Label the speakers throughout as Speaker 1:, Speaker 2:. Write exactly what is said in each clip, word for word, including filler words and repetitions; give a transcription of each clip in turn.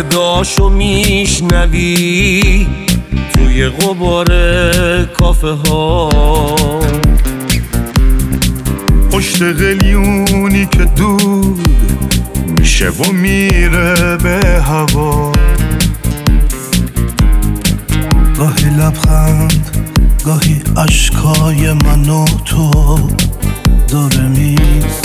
Speaker 1: صداشو میشنوی توی غبار کافه ها،
Speaker 2: پشت قلیونی که دود میشه و میره به هوا. گاهی لبخند گاهی اشکای من و تو داره میز،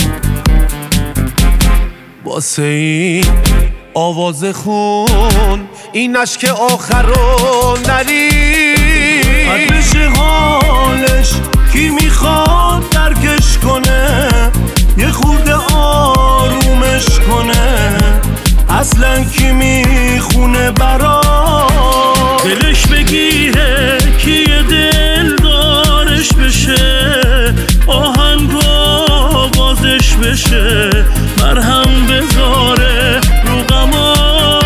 Speaker 1: واسه این آواز خون این اشک آخر رو نرید.
Speaker 2: حد بشه حالش کی میخواد درکش کنه، یه خورده آرومش کنه، اصلا کی میخونه برا دلش بگیره کی یه دل دارش بشه، آهنگ آوازش بشه، مرهم بذاره رو غماش.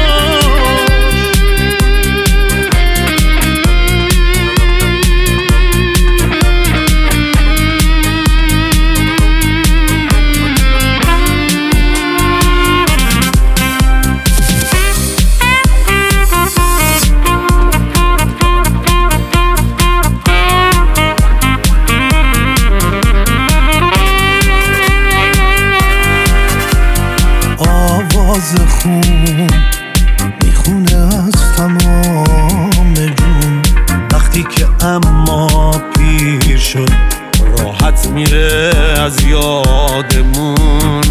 Speaker 2: آواز خون میخونه از تمام جون،
Speaker 1: وقتی که اما پیر شد راحت میره از یادمون.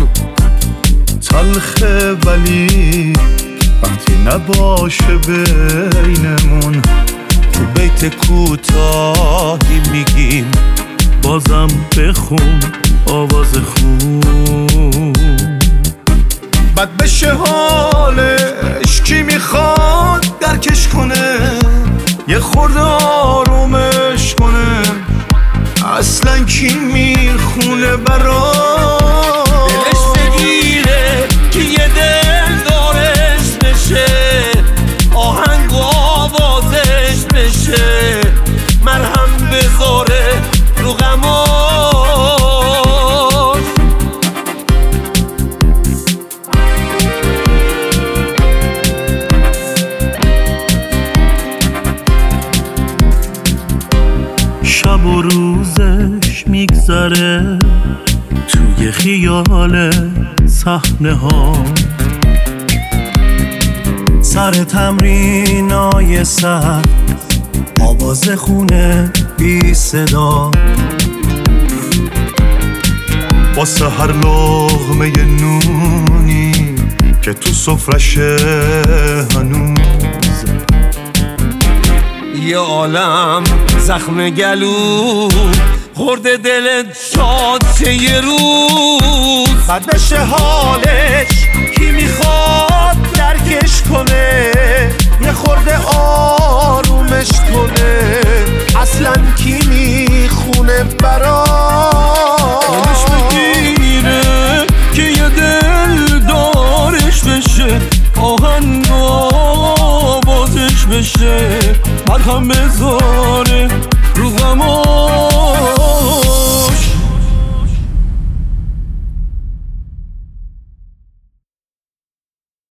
Speaker 2: تلخه ولی وقتی نباشه بینمون،
Speaker 1: تو بیت کوتاهی میگیم
Speaker 2: بازم بخون آواز خون. بد بشه حالش کی میخواد درکش کنه، یه خورده آرومش کنه، اصلا کی میخونه برا
Speaker 1: دلش بگیره که یه دل دارش بشه، آهنگ و آوازش بشه، مرهم بذاره رو غماش.
Speaker 2: شب و روزش میگذره توی خیال صحنه ها، سر تمرینای سر آواز خونه بی صدا، واسه هر لقمه نونی که تو سفرشه هنوز.
Speaker 1: یه عالم زخم گلو خورده دلت شاد چه یه روز.
Speaker 2: بد بشه حالش کی میخواد درکش کنه، یه خورده آرومش کنه، اصلا کی میخونه برا دلش بگیره که یه دل دارش بشه، آهنگ آوازش بشه، مرهم بذاره رو غماش.